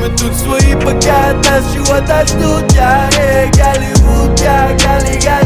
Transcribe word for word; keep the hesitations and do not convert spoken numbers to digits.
мы тут свои, пока от нас чего-то ждут. Я, э, Голливуд, я, Голли, Голли.